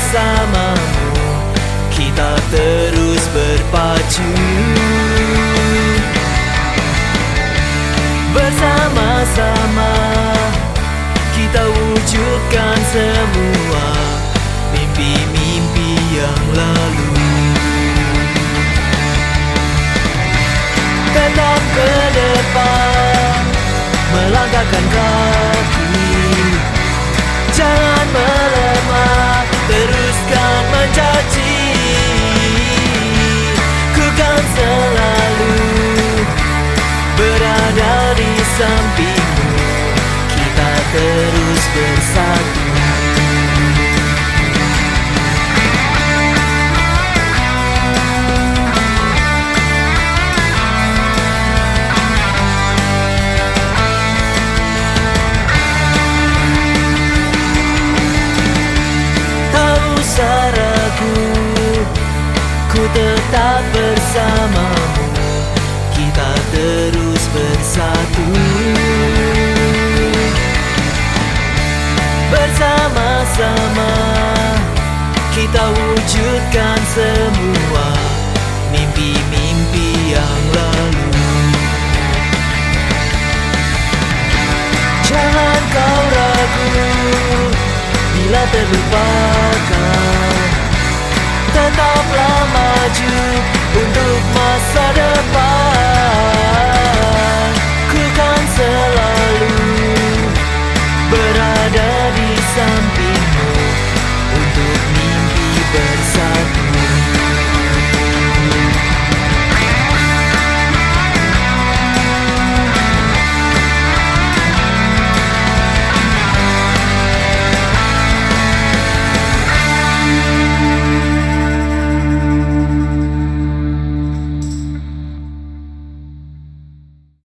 bersamamu, kita terus berpacu. Bersama-sama kita wujudkan semua mimpi-mimpi yang lalu. Tetap ke depan, melangkahkan kaki, jangan melemah, teruskan mencaci. Ku kan selalu berada di sampingmu, kita terus bersatu. Tak usah ragu, ku tetap bersamamu, kita terus bersatu. Bersama-sama kita wujudkan semua mimpi-mimpi yang lalu. Jangan kau ragu bila terlupakan, tetaplah maju untuk masa depan. Ku kan selalu berada di sampingmu untuk mimpi bersatu.